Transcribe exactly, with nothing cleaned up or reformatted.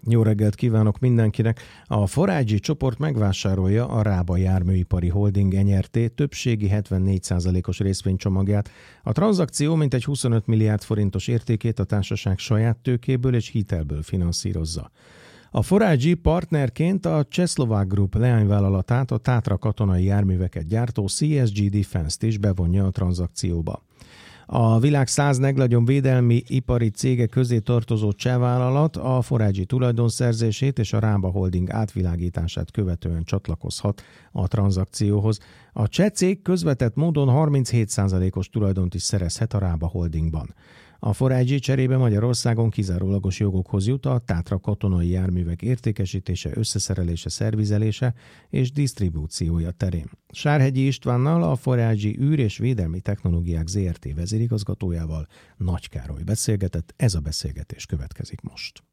Jó reggelt kívánok mindenkinek! A four i gé csoport megvásárolja a Rába Járműipari Holding en er té többségi hetvennégy százalékos részvénycsomagját. A tranzakció mintegy huszonöt milliárd forintos értékét a társaság saját tőkéből és hitelből finanszírozza. A four i gé partnerként a Csehszlovák Group leányvállalatát, a Tátra katonai járműveket gyártó cé es gé Defense-t is bevonja a tranzakcióba. A világ száz legnagyobb védelmi ipari cége közé tartozó cseh vállalat a four i gé tulajdonszerzését és a Rába Holding átvilágítását követően csatlakozhat a tranzakcióhoz. A cseh cég közvetett módon harminchét százalékos tulajdont is szerezhet a Rába Holdingban. A four i gé cserébe Magyarországon kizárólagos jogokhoz jut a Tátra katonai járművek értékesítése, összeszerelése, szervizelése és disztribúciója terén. Sárhegyi Istvánnal, a four i gé űr- és védelmi technológiák zé er té vezérigazgatójával Nagy Károly beszélgetett, ez a beszélgetés következik most.